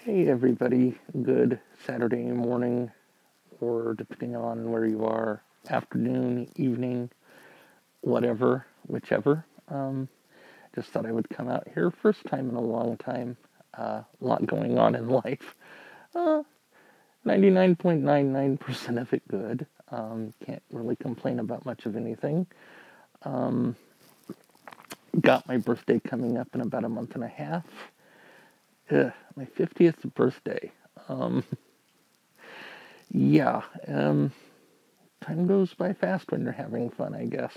Hey everybody, good Saturday morning, or depending on where you are, afternoon, evening, whatever, whichever. Just thought I would come out here, first time in a long time. A lot going on in life. 99.99% of it good. Can't really complain about much of anything. Got my birthday coming up in about a month and a half. My 50th birthday. Yeah, time goes by fast when you're having fun, I guess.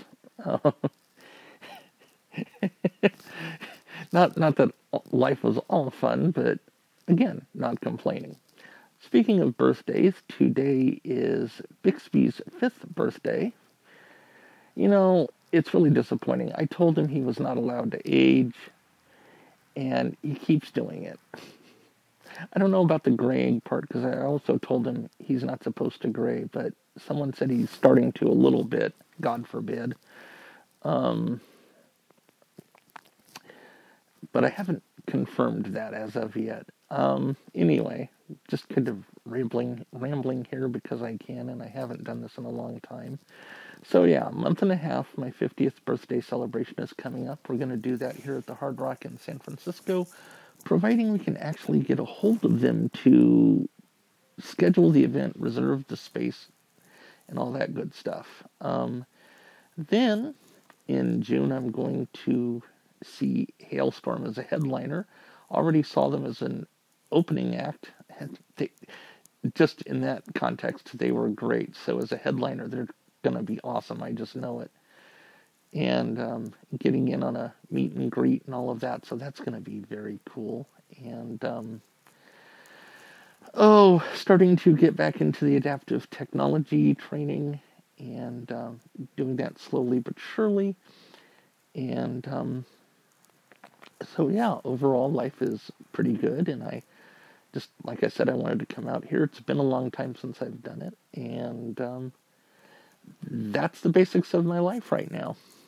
Not that life was all fun, but again, not complaining. Speaking of birthdays, today is Bixby's 5th birthday. You know, it's really disappointing. I told him he was not allowed to age, and he keeps doing it. I don't know about the graying part, because I also told him he's not supposed to gray, but someone said he's starting to a little bit, God forbid. But I haven't confirmed that as of yet. Anyway, just kind of rambling here because I can, and I haven't done this in a long time. So yeah, a month and a half, my 50th birthday celebration is coming up. We're going to do that here at the Hard Rock in San Francisco, providing we can actually get a hold of them to schedule the event, reserve the space, and all that good stuff. Then, in June, I'm going to see Hailstorm as a headliner. Already saw them as an opening act. Just in that context, they were great. So as a headliner, they're going to be awesome. I just know it. And getting in on a meet and greet and all of that. So that's going to be very cool. And, starting to get back into the adaptive technology training and doing that slowly but surely. And so, yeah, overall life is pretty good. And I just, like I said, I wanted to come out here. It's been a long time since I've done it. And that's the basics of my life right now.